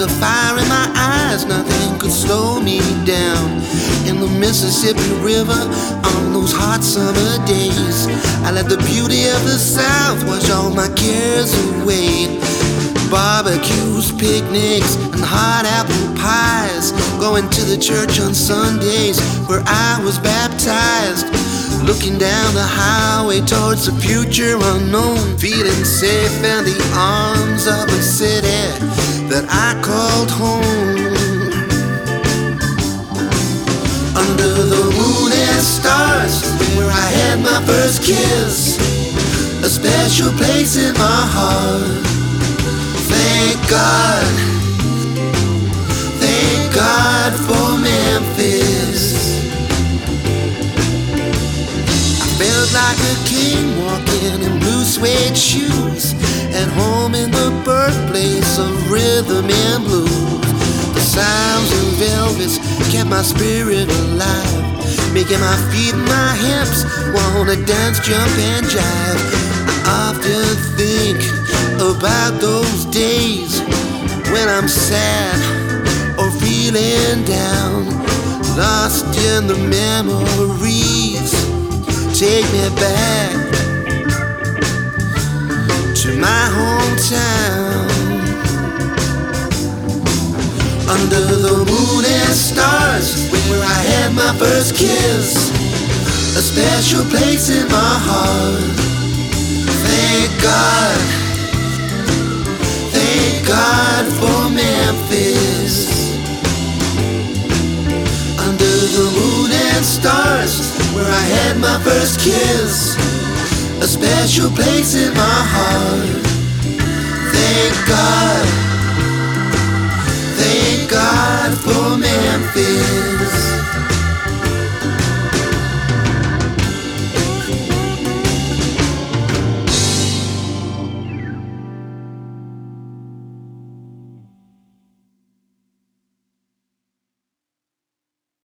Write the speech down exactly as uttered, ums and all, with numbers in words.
was a fire in my eyes, nothing could slow me down. In the Mississippi River on those hot summer days, I let the beauty of the South wash all my cares away. Barbecues, picnics, and hot apple pies, going to the church on Sundays where I was baptized. Looking down the highway towards the future unknown, feeling safe in the arms of a city that I called home. Under the moon and stars, where I had my first kiss, a special place in my heart. Thank God, thank God for Memphis. Felt like a king walking in blue suede shoes, at home in the birthplace of rhythm and blues. The sounds of Elvis kept my spirit alive, making my feet and my hips wanna dance, jump and jive. I often think about those days when I'm sad or feeling down, lost in the memories. Take me back to my hometown. Under the moon and stars, where I had my first kiss, a special place in my heart. Thank God, thank God for Memphis. Under the moon and stars, where I had my first kiss, a special place in my heart. Thank God, thank God for